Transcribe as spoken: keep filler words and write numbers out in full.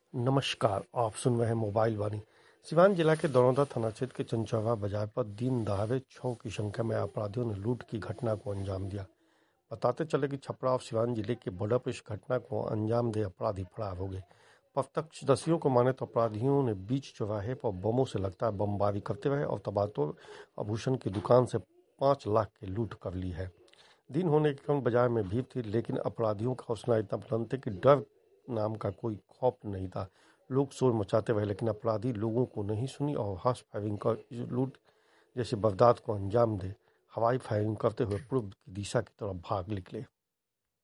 नमस्कार, आप सुन रहे हैं मोबाइल वाणी। सिवान जिला के दरौंदा थाना क्षेत्र के चंचौवा बाजार पर दिन दहाड़े छह की संख्या में अपराधियों ने लूट की घटना को अंजाम दिया। बताते चले कि छपरा और सिवान जिले के बॉर्डर पर इस घटना को अंजाम दे अपराधी फरार हो गए। प्रत्यक्षदर्शियों को माने तो अपराधियों ने बीच चौराहे पर बमों से लगता है बमबारी करते रहे और तबातों आभूषण की दुकान से पाँच लाख की लूट कर ली है। दिन होने के कारण बाजार में भीड़ थी, लेकिन अपराधियों का हौसला इतना बुलंद था कि डर नाम का कोई खौफ नहीं था। लोग शोर मचाते रहे, लेकिन अपराधी लोगों को नहीं सुनी और हर्ष फायरिंग कर लूट जैसे वारदात को अंजाम दे हवाई फायरिंग करते हुए पूर्व की दिशा की तरफ भाग निकले।